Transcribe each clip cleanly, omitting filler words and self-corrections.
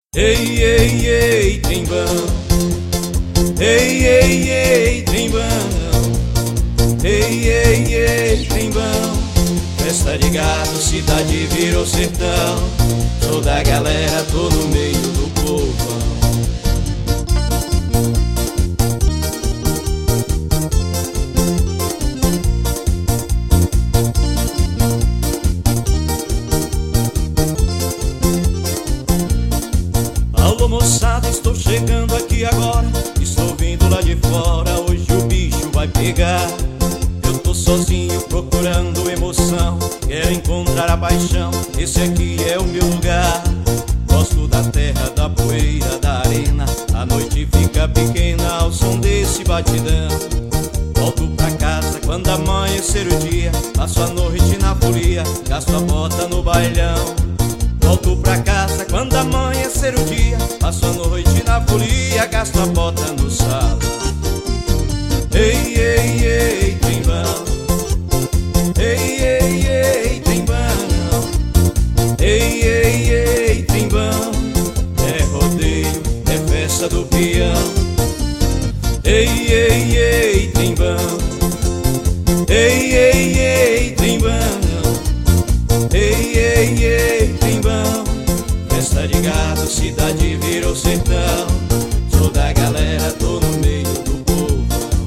Ei, ei, ei, trembão. Ei, ei, ei, trembão. Ei, ei, ei, trembão. Festa de gado, cidade virou sertão. Sou da galera, tô no meio do povão. Alô moçada, estou chegando aqui agora. Estou vindo lá de fora, hoje o bicho vai pegar. Eu tô sozinho procurando emoção, quero encontrar a paixão, esse aqui é o meu lugar. Gosto da terra, da poeira, da arena. A noite fica pequena ao som desse batidão. Volto pra casa quando amanhecer o dia. Passo a noite na folia, gasto a bota no bailão. Volto pra casa quando amanhecer o dia. Passo a noite na folia, gasto a bota no salão. Ei, ei, ei, trembão. Ei, ei, ei, trembão. Ei, ei, ei, trembão. É rodeio, é festa do peão. Ei, ei, ei, trembão. Ei, ei, ei, trembão. Ei, ei, ei, trembão. Festa de gado, cidade virou sertão. Sou da galera, tô no meio do povão.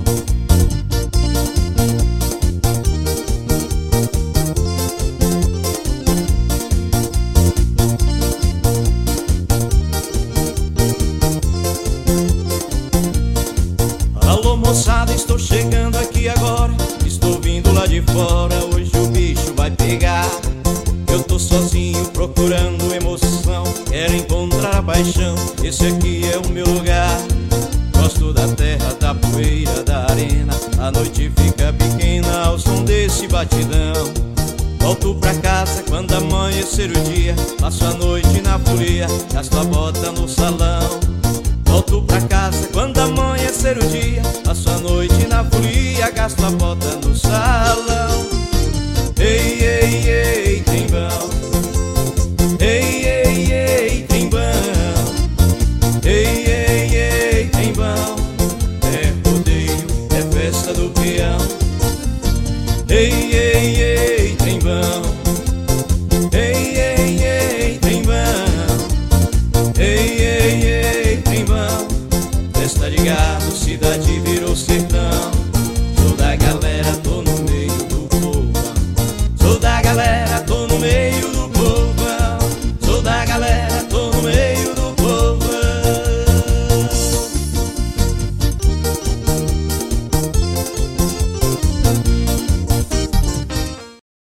Alô moçada, estou chegando aqui agora. Estou vindo lá de fora, hoje o bicho vai pegar. Eu tô sozinho procurando emoção, quero encontrar a paixão, esse aqui é o meu lugar. Gosto da terra, da poeira, da arena. A noite fica pequena ao som desse batidão. Volto pra casa quando amanhecer o dia. Passo a noite na folia, gasto a bota no salão. Volto pra casa quando amanhecer o dia. Passo a noite na folia, gasto a bota no salão. Ei, ei, ei, trembão. Ei, ei, ei, trembão. Ei, ei, ei, trembão. É rodeio, é festa do peão. Ei, ei, ei, trembão. Ei, ei, ei, trembão. Ei, ei, ei, trembão. Festa de gado, cidade virou sertão.